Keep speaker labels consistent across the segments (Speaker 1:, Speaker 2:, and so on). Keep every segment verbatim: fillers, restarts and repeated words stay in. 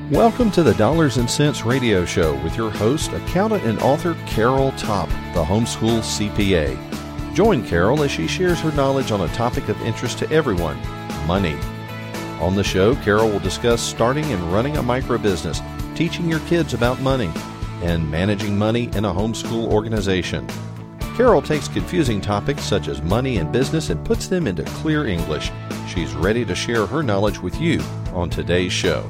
Speaker 1: Welcome to the Dollars and Cents Radio Show with your host, accountant and author Carol Topp, the homeschool C P A. Join Carol as she shares her knowledge on a topic of interest to everyone, money. On the show, Carol will discuss starting and running a microbusiness, teaching your kids about money, and managing money in a homeschool organization. Carol takes confusing topics such as money and business and puts them into clear English. She's ready to share her knowledge with you on today's show.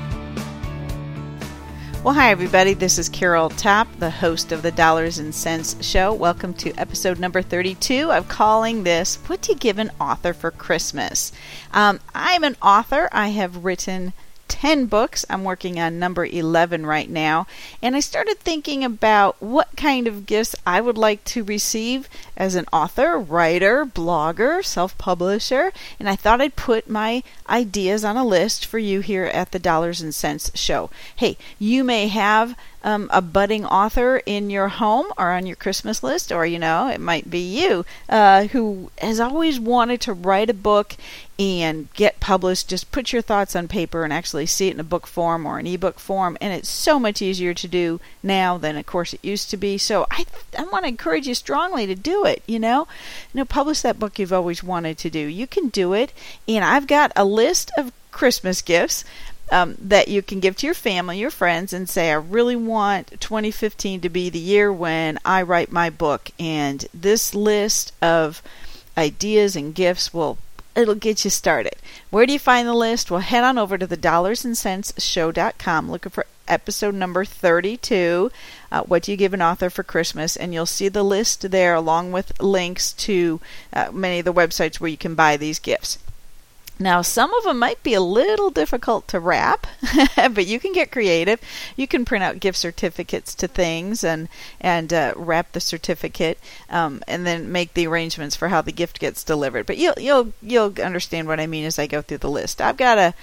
Speaker 2: Well, hi, everybody. This is Carol Topp, the host of the Dollars and Cents Show. Welcome to episode number thirty-two. I'm calling this, What Do You Give an Author for Christmas? Um, I'm an author. I have written ten books. I'm working on number eleven right now. And I started thinking about what kind of gifts I would like to receive as an author, writer, blogger, self-publisher. And I thought I'd put my ideas on a list for you here at the Dollars and Cents Show. Hey, you may have Um, a budding author in your home or on your Christmas list, or, you know, it might be you uh, who has always wanted to write a book and get published. Just put your thoughts on paper and actually see it in a book form or an ebook form, and it's so much easier to do now than, of course, it used to be. So I I want to encourage you strongly to do it, you know. You know, publish that book you've always wanted to do. You can do it, and I've got a list of Christmas gifts Um, that you can give to your family, your friends, and say, I really want twenty fifteen to be the year when I write my book. And this list of ideas and gifts will it'll get you started. Where do you find the list? Well, head on over to the dollars and cents show dot com, looking for episode number thirty-two, uh, What Do You Give an Author for Christmas? And you'll see the list there along with links to uh, many of the websites where you can buy these gifts. Now, some of them might be a little difficult to wrap, but you can get creative. You can print out gift certificates to things and and uh, wrap the certificate, um, and then make the arrangements for how the gift gets delivered. But you'll you'll you'll understand what I mean as I go through the list. I've got a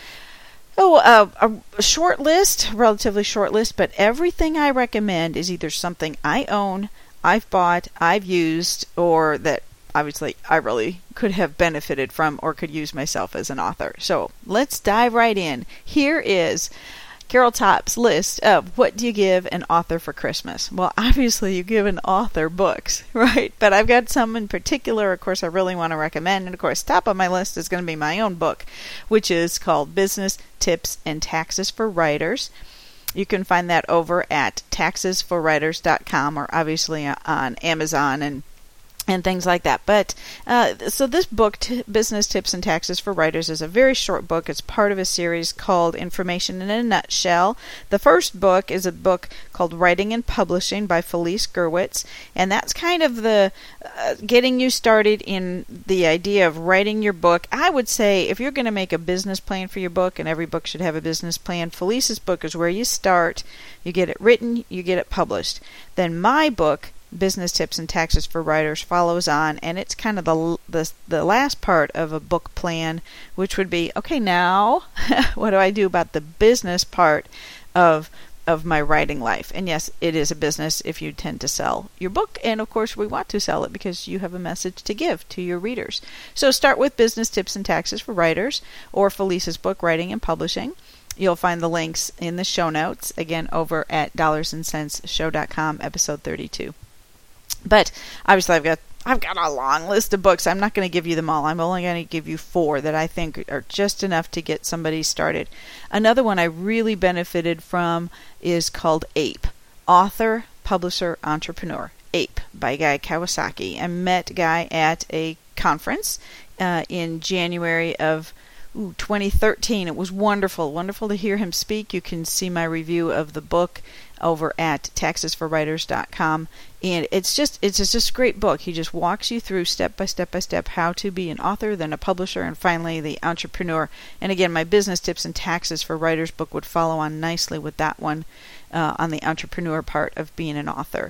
Speaker 2: oh a, a short list, relatively short list, but everything I recommend is either something I own, I've bought, I've used, or that obviously I really could have benefited from or could use myself as an author. So let's dive right in. Here is Carol Topp's list of what do you give an author for Christmas? Well, obviously you give an author books, right? But I've got some in particular, of course, I really want to recommend. And of course, top of my list is going to be my own book, which is called Business Tips and Taxes for Writers. You can find that over at taxes for writers dot com or obviously on Amazon and and things like that. But uh, so this book, T- Business Tips and Taxes for Writers, is a very short book. It's part of a series called Information in a Nutshell. The first book is a book called Writing and Publishing by Felice Gerwitz, and that's kind of the uh, getting you started in the idea of writing your book. I would say if you're going to make a business plan for your book, and every book should have a business plan, Felice's book is where you start. You get it written, you get it published. Then my book, Business Tips and Taxes for Writers, follows on, and it's kind of the the, the last part of a book plan, which would be, okay, now what do I do about the business part of of my writing life? And yes, it is a business if you tend to sell your book, and of course we want to sell it because you have a message to give to your readers. So start with Business Tips and Taxes for Writers or Felice's book, Writing and Publishing. You'll find the links in the show notes, again, over at dollars and cents show dot com, episode thirty-two. But obviously I've got I've got a long list of books. I'm not going to give you them all. I'm only going to give you four that I think are just enough to get somebody started. Another one I really benefited from is called APE, Author, Publisher, Entrepreneur. APE by Guy Kawasaki. I met Guy at a conference uh, in January of ooh, twenty thirteen. It was wonderful. Wonderful to hear him speak. You can see my review of the book over at taxes for writers dot com, and it's just it's just a great book. He just walks you through step by step by step how to be an author, then a publisher, and finally the entrepreneur. And again, my Business Tips and Taxes for Writers book would follow on nicely with that one uh, on the entrepreneur part of being an author.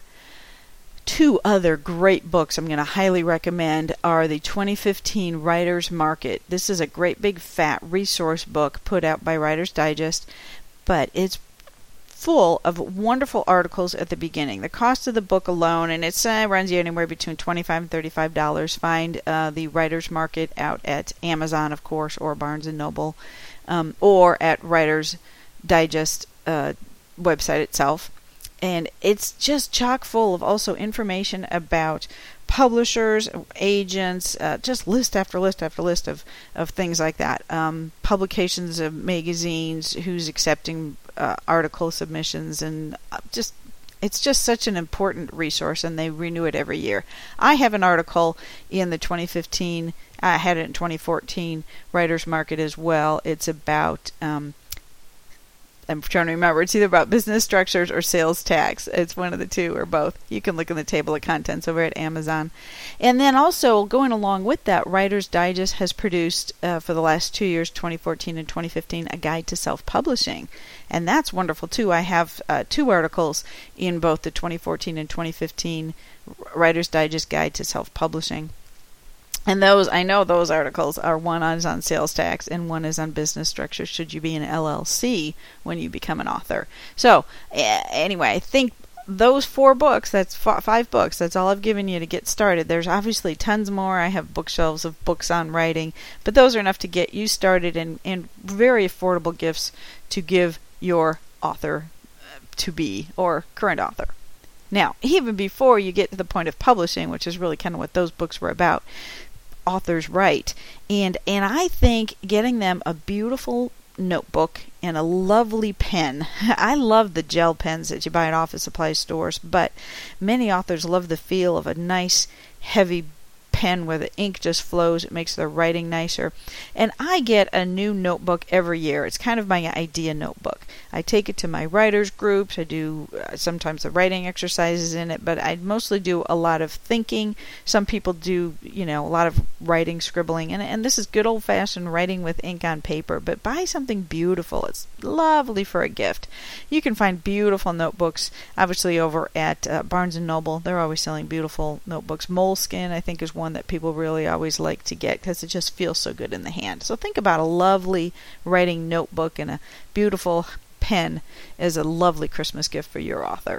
Speaker 2: Two other great books I'm going to highly recommend are the twenty fifteen Writers Market. This is a great big fat resource book put out by Writer's Digest, but it's full of wonderful articles at the beginning. The cost of the book alone, and it uh, runs you anywhere between twenty-five dollars and thirty-five dollars. Find uh, the Writer's Market out at Amazon, of course, or Barnes and Noble, um, or at Writers Digest uh, website itself. And it's just chock full of also information about publishers, agents, uh, just list after list after list of, of things like that. Um, publications of magazines, who's accepting uh, article submissions, and just it's just such an important resource, and they renew it every year. I have an article in the twenty fifteen, I had it in twenty fourteen Writer's Market as well. It's about um, I'm trying to remember. It's either about business structures or sales tax. It's one of the two or both. You can look in the table of contents over at Amazon. And then also going along with that, Writer's Digest has produced uh, for the last two years, twenty fourteen and twenty fifteen, a guide to self-publishing. And that's wonderful too. I have uh, two articles in both the twenty fourteen and twenty fifteen Writer's Digest Guide to Self-Publishing. And those, I know those articles are, one is on sales tax and one is on business structure should you be an L L C when you become an author. So anyway, I think those four books, that's f- five books, that's all I've given you to get started. There's obviously tons more. I have bookshelves of books on writing, but those are enough to get you started, and, and very affordable gifts to give your author to be or current author. Now, even before you get to the point of publishing, which is really kind of what those books were about, authors write, and and I think getting them a beautiful notebook and a lovely pen. I love the gel pens that you buy at office supply stores, but many authors love the feel of a nice heavy pen where the ink just flows. It makes their writing nicer. And I get a new notebook every year. It's kind of my idea notebook. I take it to my writers groups. I do uh, sometimes the writing exercises in it, but I mostly do a lot of thinking. Some people do, you know, a lot of writing, scribbling, and and this is good old-fashioned writing with ink on paper, but buy something beautiful. It's lovely for a gift. You can find beautiful notebooks, obviously, over at uh, Barnes and Noble. They're always selling beautiful notebooks. Moleskine, I think, is one that people really always like to get because it just feels so good in the hand. So think about a lovely writing notebook and a beautiful pen as a lovely Christmas gift for your author.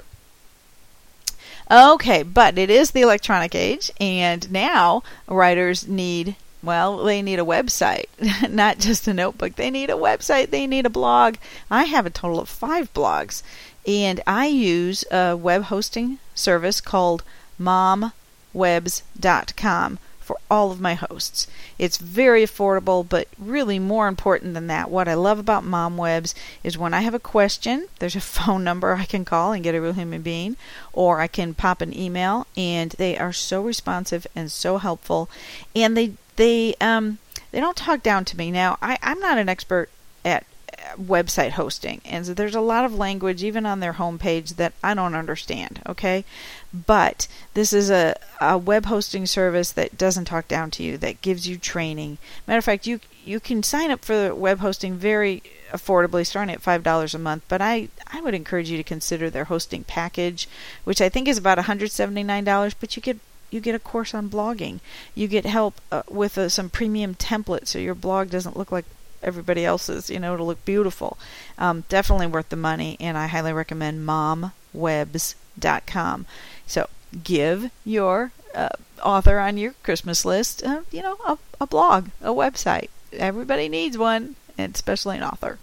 Speaker 2: Okay, but it is the electronic age, and now writers need, well, they need a website, not just a notebook. They need a website. They need a blog. I have a total of five blogs, and I use a web hosting service called mom webs dot com for all of my hosts. It's very affordable, but really more important than that, what I love about MomWebs is when I have a question, there's a phone number I can call and get a real human being, or I can pop an email, and they are so responsive and so helpful, and they they um they don't talk down to me. Now, I, I'm not an expert at website hosting, and so there's a lot of language even on their homepage that I don't understand, okay? But this is a, a web hosting service that doesn't talk down to you, that gives you training. Matter of fact, you you can sign up for web hosting very affordably, starting at five dollars a month, but I, I would encourage you to consider their hosting package, which I think is about one hundred seventy-nine dollars, but you get you get a course on blogging. You get help uh, with uh, some premium templates so your blog doesn't look like everybody else's, you know, it'll look beautiful. Um, definitely worth the money, and I highly recommend mom webs dot com. So give your uh, author on your Christmas list, uh, you know, a, a blog, a website. Everybody needs one, and especially an author.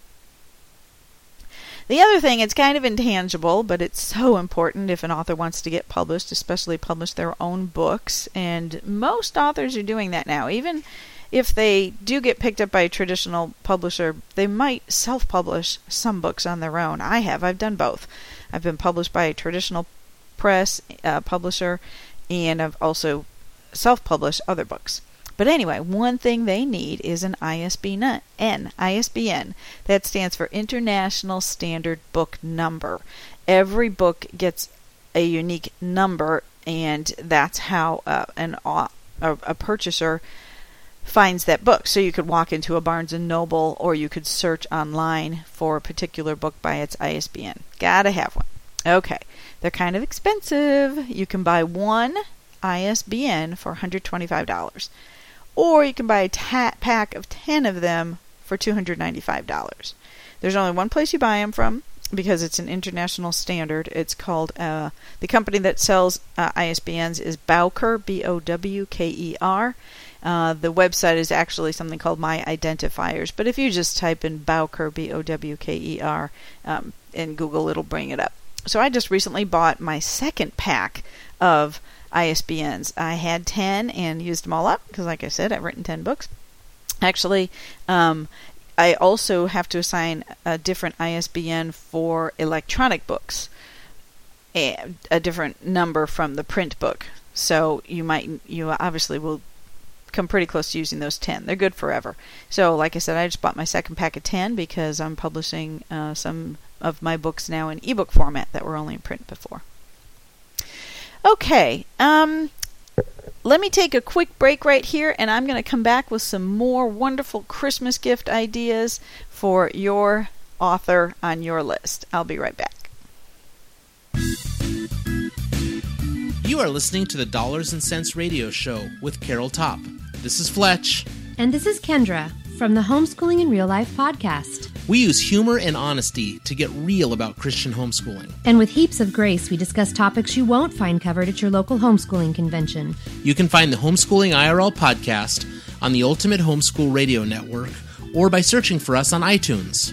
Speaker 2: The other thing, it's kind of intangible, but it's so important if an author wants to get published, especially publish their own books, and most authors are doing that now. Even if they do get picked up by a traditional publisher, they might self-publish some books on their own. I have. I've done both. I've been published by a traditional press uh, publisher, and I've also self-published other books. But anyway, one thing they need is an I S B N. I S B N. That stands for International Standard Book Number. Every book gets a unique number, and that's how uh, an uh, a, a purchaser finds that book. So you could walk into a Barnes and Noble, or you could search online for a particular book by its I S B N. Gotta have one. Okay, they're kind of expensive. You can buy one I S B N for one hundred twenty-five dollars, or you can buy a ta- pack of ten of them for two hundred ninety-five dollars. There's only one place you buy them from, because it's an international standard. It's called, uh, the company that sells uh, I S B Ns is Bowker, B O W K E R. Uh, the website is actually something called My Identifiers, but if you just type in Bowker, B O W K E R, um, in Google, it'll bring it up. So I just recently bought my second pack of I S B Ns. I had ten and used them all up because, like I said, I've written ten books. Actually, um, I also have to assign a different I S B N for electronic books, a, a different number from the print book. So you might, you obviously will come pretty close to using those ten. They're good forever. So, like I said, I just bought my second pack of ten because I'm publishing uh, some of my books now in ebook format that were only in print before. Okay, um, let me take a quick break right here, and I'm going to come back with some more wonderful Christmas gift ideas for your author on your list. I'll be right back.
Speaker 3: You are listening to the Dollars and Cents Radio Show with Carol Topp. This is Fletch.
Speaker 4: And this is Kendra from the Homeschooling in Real Life podcast.
Speaker 3: We use humor and honesty to get real about Christian homeschooling.
Speaker 4: And with heaps of grace, we discuss topics you won't find covered at your local homeschooling convention.
Speaker 3: You can find the Homeschooling I R L podcast on the Ultimate Homeschool Radio Network or by searching for us on iTunes.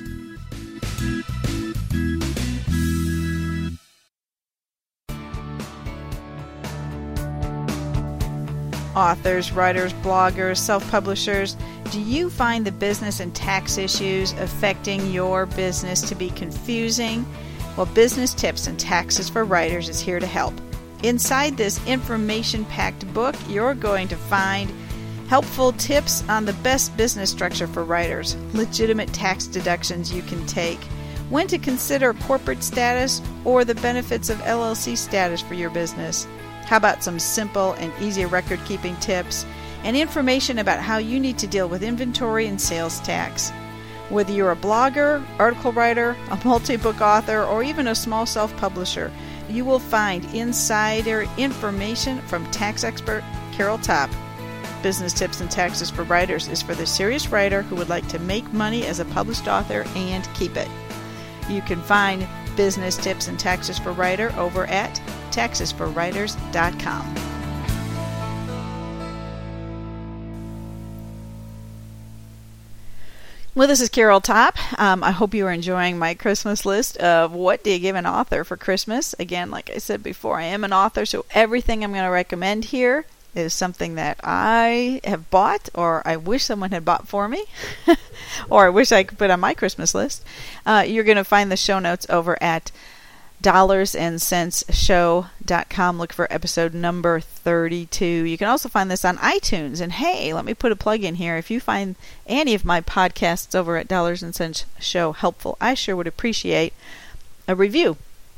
Speaker 2: Authors, writers, bloggers, self-publishers, do you find the business and tax issues affecting your business to be confusing? Well, Business Tips and Taxes for Writers is here to help. Inside this information-packed book, you're going to find helpful tips on the best business structure for writers, legitimate tax deductions you can take, when to consider corporate status or the benefits of L L C status for your business. How about some simple and easy record-keeping tips and information about how you need to deal with inventory and sales tax. Whether you're a blogger, article writer, a multi-book author, or even a small self-publisher, you will find insider information from tax expert Carol Topp. Business Tips and Taxes for Writers is for the serious writer who would like to make money as a published author and keep it. You can find Business Tips and Taxes for Writer over at taxes for writers dot com. Well, this is Carol Topp. Um, I hope you are enjoying my Christmas list of what do you give an author for Christmas. Again, like I said before, I am an author, so everything I'm going to recommend here is something that I have bought or I wish someone had bought for me or I wish I could put on my Christmas list. Uh, you're going to find the show notes over at dollars and cents show dot com. Look for episode number thirty-two. You can also find this on iTunes. And hey, let me put a plug in here. If you find any of my podcasts over at Dollars and Cents Show helpful, I sure would appreciate a review.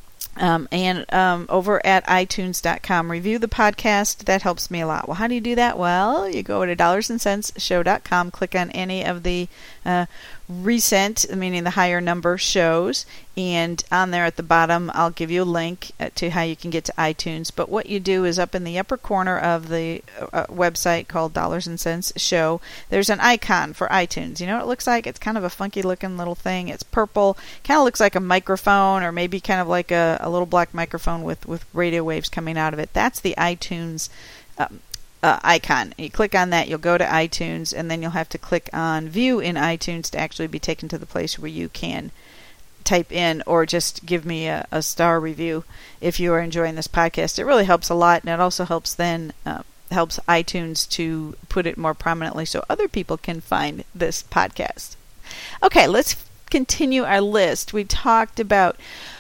Speaker 2: Um, and um, over at i tunes dot com, review the podcast. That helps me a lot. Well, how do you do that? Well, you go to dollars and cents show dot com, click on any of the uh, recent, meaning the higher number shows, and on there at the bottom, I'll give you a link to how you can get to iTunes. But what you do is up in the upper corner of the uh, website called Dollars and Cents Show, there's an icon for iTunes. You know what it looks like? It's kind of a funky looking little thing. It's purple. Kind of looks like a microphone, or maybe kind of like a, a little black microphone with, with radio waves coming out of it. That's the iTunes um, Uh, icon. You click on that, you'll go to iTunes, and then you'll have to click on View in iTunes to actually be taken to the place where you can type in or just give me a, a star review if you are enjoying this podcast. It really helps a lot, and it also helps then uh, helps iTunes to put it more prominently so other people can find this podcast. Okay, let's continue our list. We talked about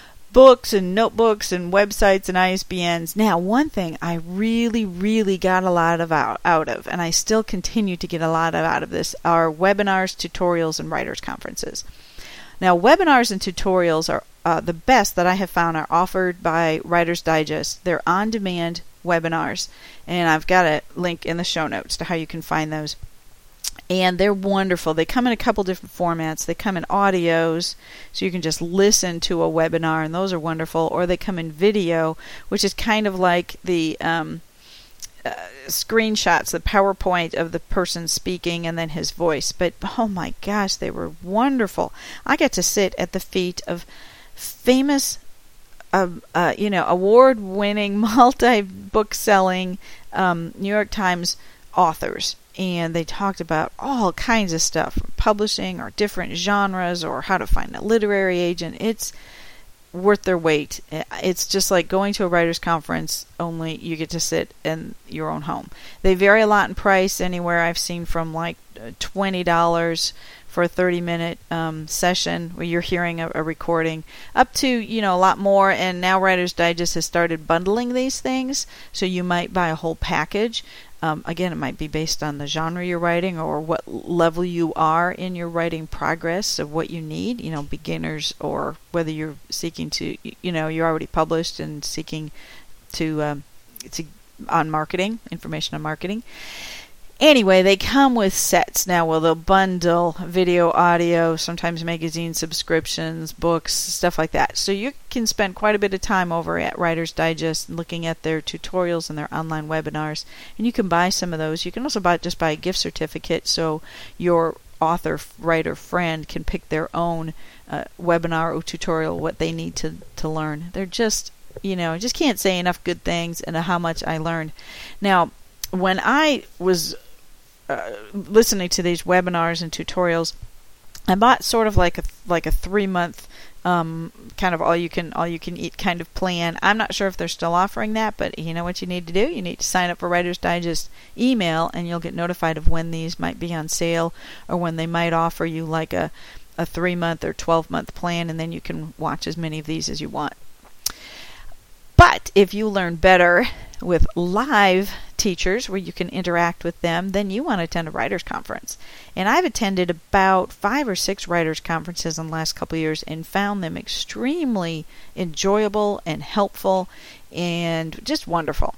Speaker 2: books and notebooks and websites and I S B Ns. Now, one thing I really, really got a lot of out, out of, and I still continue to get a lot of out of this, are webinars, tutorials, and writers' conferences. Now, webinars and tutorials are uh, the best that I have found are offered by Writer's Digest. They're on-demand webinars, and I've got a link in the show notes to how you can find those. And they're wonderful. They come in a couple different formats. They come in audios, so you can just listen to a webinar, and those are wonderful. Or they come in video, which is kind of like the um, uh, screenshots, the PowerPoint of the person speaking and then his voice. But, oh my gosh, they were wonderful. I got to sit at the feet of famous, uh, uh, you know, award-winning, multi-book-selling um, New York Times authors. and they talked about all kinds of stuff, from publishing or different genres or how to find a literary agent. It's worth their weight. It's just like going to a writer's conference, only you get to sit in your own home. They vary a lot in price, anywhere I've seen from like twenty dollars for a thirty minute um, session where you're hearing a, a recording, up to, you know, a lot more. And now Writer's Digest has started bundling these things, so you might buy a whole package. Um, again, it might be based on the genre you're writing or what level you are in your writing progress of what you need, you know, beginners, or whether you're seeking to, you know, you're already published and seeking to, um, to on marketing, information on marketing. Anyway, they come with sets now. Well, they'll bundle video, audio, sometimes magazine subscriptions, books, stuff like that. So you can spend quite a bit of time over at Writer's Digest looking at their tutorials and their online webinars. And you can buy some of those. You can also buy just buy a gift certificate, so your author, writer, friend can pick their own uh, webinar or tutorial, what they need to, to learn. They're just, you know, just can't say enough good things and how much I learned. Now, when I was uh, listening to these webinars and tutorials, I bought sort of like a like a three month um, kind of all you can all you can eat kind of plan. I'm not sure if they're still offering that, but you know what you need to do? You need to sign up for Writer's Digest email, and you'll get notified of when these might be on sale or when they might offer you like a a three month or twelve month plan, and then you can watch as many of these as you want. But if you learn better with live teachers where you can interact with them, then you want to attend a writers conference. And I've attended about five or six writers conferences in the last couple of years and found them extremely enjoyable and helpful and just wonderful.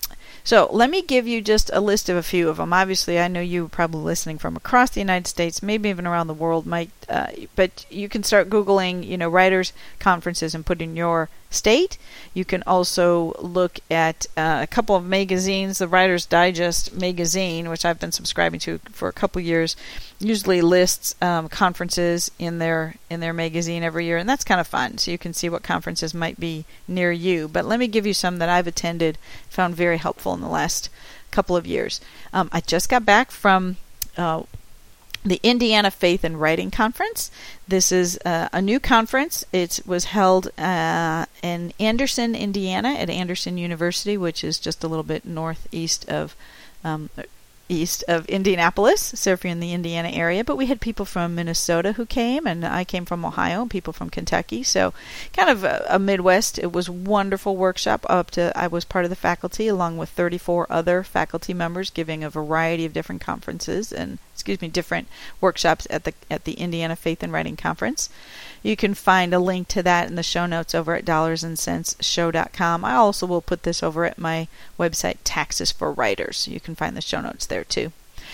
Speaker 2: So let me give you just a list of a few of them. Obviously, I know you are probably listening from across the United States, maybe even around the world, might, uh, but you can start Googling, you know, writers conferences and put in your state. You can also look at uh, a couple of magazines. The Writer's Digest magazine, which I've been subscribing to for a couple years, usually lists um, conferences in their in their magazine every year, and that's kind of fun. So you can see what conferences might be near you. But let me give you some that I've attended, found very helpful in the last couple of years. Um, I just got back from uh, the Indiana Faith and Writing Conference. This is uh, a new conference. It was held uh, in Anderson, Indiana, at Anderson University, which is just a little bit northeast of um, east of Indianapolis, so if you're in the Indiana area. But we had people from Minnesota who came, and I came from Ohio, and people from Kentucky. So kind of a, a Midwest. It was a wonderful workshop. Up to I was part of the faculty along with thirty-four other faculty members, giving a variety of different conferences and excuse me, different workshops at the at the Indiana Faith and Writing Conference. You can find a link to that in the show notes over at dollars and cents show dot com. I also will put this over at my website, Taxes for Writers. You can find the show notes there too.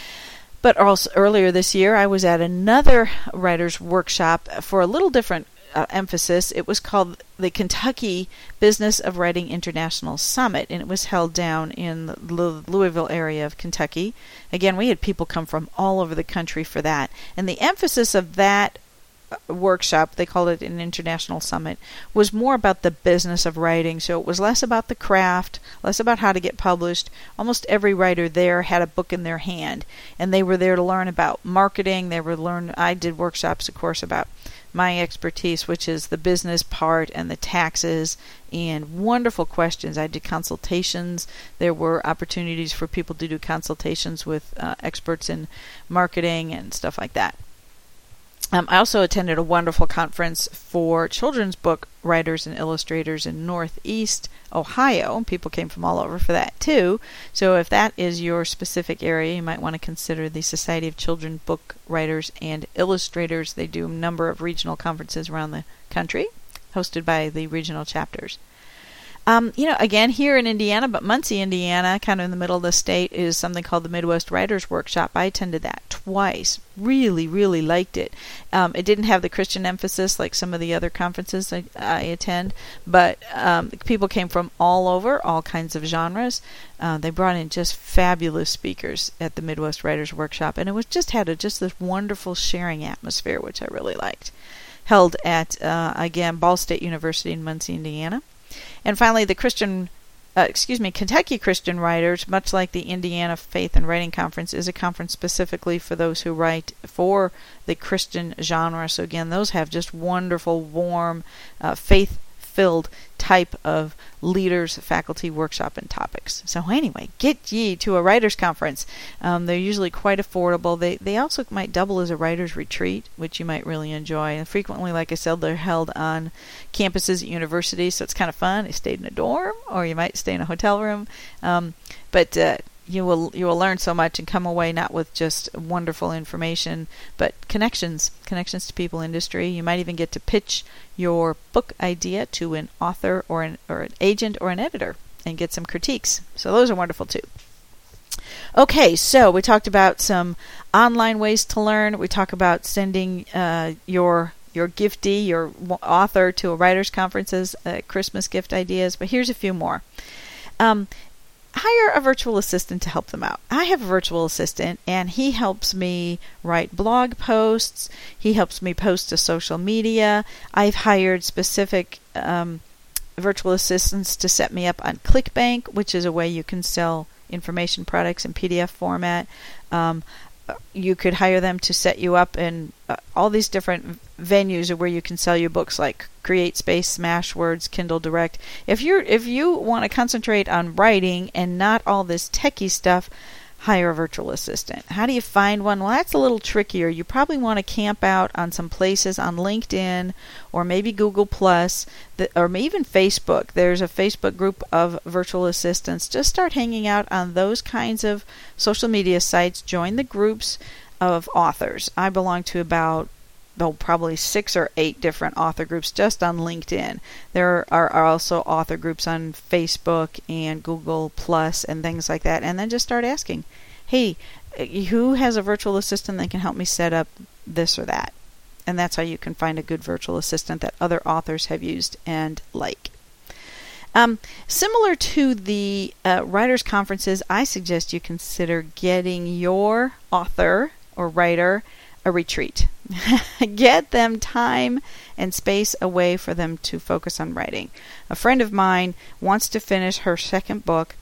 Speaker 2: But also earlier this year, I was at another writers workshop for a little different uh, emphasis. It was called the Kentucky Business of Writing International Summit, and it was held down in the Louisville area of Kentucky. Again, we had people come from all over the country for that. And the emphasis of that workshop, they called it an international summit, was more about the business of writing. So it was less about the craft, less about how to get published. Almost every writer there had a book in their hand, and they were there to learn about marketing. They were learn. I did workshops, of course, about my expertise, which is the business part and the taxes, and wonderful questions. I did consultations. There were opportunities for people to do consultations with uh, experts in marketing and stuff like that. Um, I also attended a wonderful conference for children's book writers and illustrators in Northeast Ohio. People came from all over for that too. So if that is your specific area, you might want to consider the Society of Children's Book Writers and Illustrators. They do a number of regional conferences around the country, hosted by the regional chapters. Um, you know, again, here in Indiana, but Muncie, Indiana, kind of in the middle of the state, is something called the Midwest Writers Workshop. I attended that twice. Really, really liked it. Um, it didn't have the Christian emphasis like some of the other conferences I, I attend, but um, people came from all over, all kinds of genres. Uh, they brought in just fabulous speakers at the Midwest Writers Workshop, and it was just had a, just this wonderful sharing atmosphere, which I really liked. Held at, uh, again, Ball State University in Muncie, Indiana. And finally, the Christian uh, excuse me, Kentucky Christian Writers, much like the Indiana Faith and Writing Conference, is a conference specifically for those who write for the Christian genre. So again, those have just wonderful, warm, uh, faith-filled type of leaders, faculty, workshop, and topics. So anyway, get ye to a writers conference. Um, they're usually quite affordable. They they also might double as a writers retreat, which you might really enjoy. And frequently, like I said, they're held on campuses at universities, so it's kind of fun. You stayed in a dorm, or you might stay in a hotel room. Um, but uh, you will you will learn so much and come away not with just wonderful information, but connections, connections to people, industry. You might even get to pitch your book idea to an author or an or an agent or an editor and get some critiques. So those are wonderful too. Okay, so we talked about some online ways to learn. We talk about sending uh, your your giftee, your author, to a writers' conferences, uh, Christmas gift ideas. But here's a few more. Um, hire a virtual assistant to help them out. I have a virtual assistant, and he helps me write blog posts. He helps me post to social media. I've hired specific um, virtual assistants to set me up on ClickBank, which is a way you can sell information products in P D F format. Um, you could hire them to set you up in uh, all these different venues where you can sell your books, like CreateSpace, Smashwords, Kindle Direct. If you're if you want to concentrate on writing and not all this techie stuff, hire a virtual assistant. How do you find one? Well, that's a little trickier. You probably want to camp out on some places on LinkedIn or maybe Google Plus, or even Facebook. There's a Facebook group of virtual assistants. Just start hanging out on those kinds of social media sites. Join the groups of authors. I belong to about Oh, probably six or eight different author groups just on LinkedIn. There are, are also author groups on Facebook and Google Plus and things like that. And then just start asking, hey, who has a virtual assistant that can help me set up this or that? And that's how you can find a good virtual assistant that other authors have used and like. Um, similar to the uh, writers' conferences, I suggest you consider getting your author or writer a retreat. Get them time and space away for them to focus on writing. A friend of mine wants to finish her second book,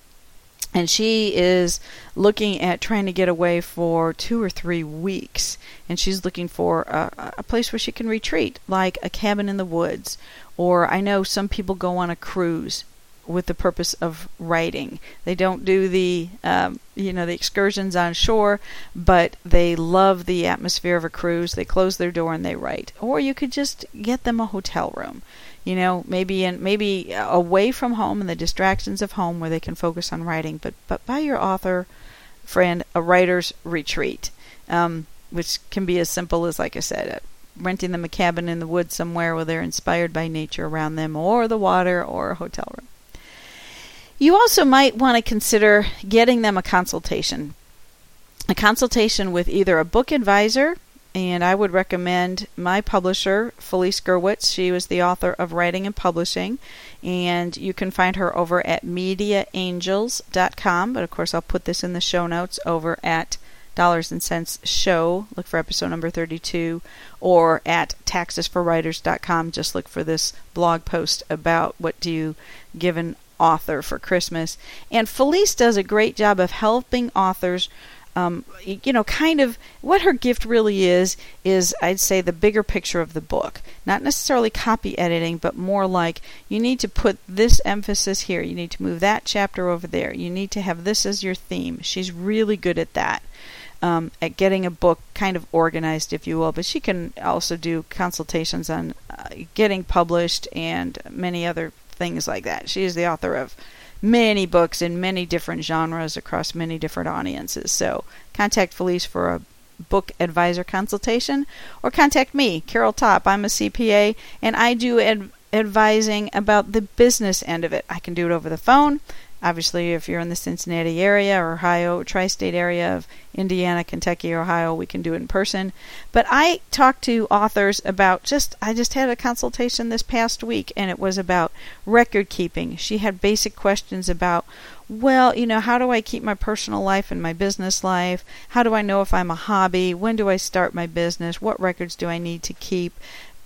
Speaker 2: and she is looking at trying to get away for two or three weeks. And she's looking for a, a place where she can retreat, like a cabin in the woods. Or I know some people go on a cruise with the purpose of writing. They don't do the, um, you know, the excursions on shore, but they love the atmosphere of a cruise. They close their door and they write. Or you could just get them a hotel room, you know, maybe in maybe away from home and the distractions of home where they can focus on writing. But but buy your author friend a writer's retreat, um, which can be as simple as, like I said, uh, renting them a cabin in the woods somewhere where they're inspired by nature around them, or the water, or a hotel room. You also might want to consider getting them a consultation. A consultation with either a book advisor, and I would recommend my publisher, Felice Gerwitz. She was the author of Writing and Publishing, and you can find her over at media angels dot com. But of course, I'll put this in the show notes over at Dollars and Cents Show. Look for episode number thirty-two, or at taxes for writers dot com. Just look for this blog post about what do you give an author for Christmas. And Felice does a great job of helping authors, um, you know, kind of what her gift really is, is I'd say the bigger picture of the book. Not necessarily copy editing, but more like you need to put this emphasis here. You need to move that chapter over there. You need to have this as your theme. She's really good at that. Um, at getting a book kind of organized, if you will. But she can also do consultations on uh, getting published and many other things like that. She is the author of many books in many different genres across many different audiences. So contact Felice for a book advisor consultation, or contact me, Carol Topp. I'm a C P A, and I do ad- advising about the business end of it. I can do it over the phone. Obviously, if you're in the Cincinnati area or Ohio, tri-state area of Indiana, Kentucky, Ohio, we can do it in person. But I talk to authors about just, I just had a consultation this past week, and it was about record keeping. She had basic questions about, well, you know, how do I keep my personal life and my business life? How do I know if I'm a hobby? When do I start my business? What records do I need to keep?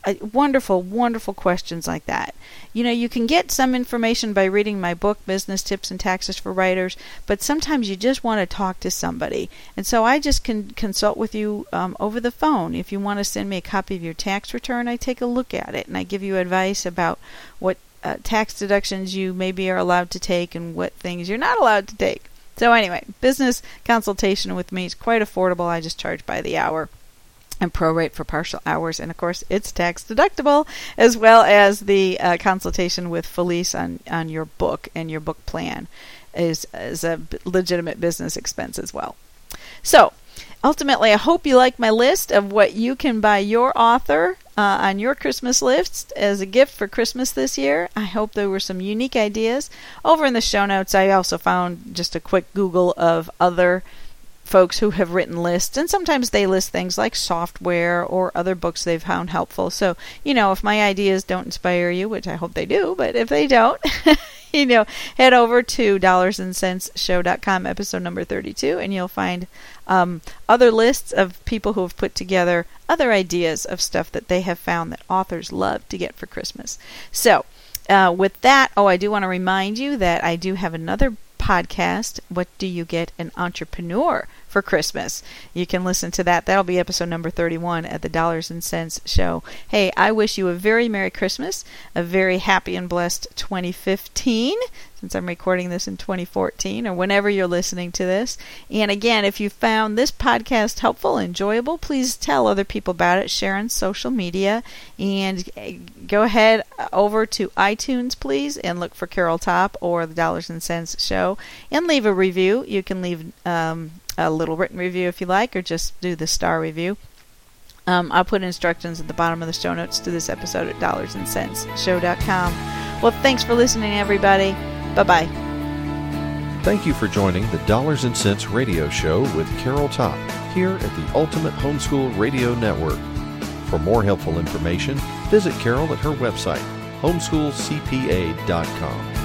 Speaker 2: uh, wonderful, wonderful questions like that. You know, you can get some information by reading my book, Business Tips and Taxes for Writers, but sometimes you just want to talk to somebody. And so I just can consult with you um, over the phone. If you want to send me a copy of your tax return, I take a look at it and I give you advice about what uh, tax deductions you maybe are allowed to take and what things you're not allowed to take. So anyway, business consultation with me is quite affordable. I just charge by the hour and prorate for partial hours. And of course, it's tax deductible, as well as the uh, consultation with Felice on, on your book and your book plan is, is a legitimate business expense as well. So ultimately, I hope you like my list of what you can buy your author uh, on your Christmas list as a gift for Christmas this year. I hope there were some unique ideas. Over in the show notes, I also found just a quick Google of other folks who have written lists, and sometimes they list things like software or other books they've found helpful. So, you know, if my ideas don't inspire you, which I hope they do, but if they don't, you know, head over to dollars and cents show dot com, episode number thirty-two, and you'll find um, other lists of people who have put together other ideas of stuff that they have found that authors love to get for Christmas. So, uh, with that, oh, I do want to remind you that I do have another podcast, What Do You Get an Entrepreneur for Christmas? You can listen to that. That'll be episode number thirty-one at the Dollars and Cents Show. Hey, I wish you a very Merry Christmas, a very happy and blessed twenty fifteen, since I'm recording this in twenty fourteen, or whenever you're listening to this. And again, if you found this podcast helpful, enjoyable, please tell other people about it. Share on social media, and go ahead over to iTunes, please, and look for Carol Top or the Dollars and Cents Show, and leave a review. You can leave um, a little written review if you like, or just do the star review. Um, I'll put instructions at the bottom of the show notes to this episode at dollars and cents show dot com. Well, thanks for listening, everybody. Bye-bye.
Speaker 1: Thank you for joining the Dollars and Cents Radio Show with Carol Top here at the Ultimate Homeschool Radio Network. For more helpful information, visit Carol at her website, homeschool c p a dot com.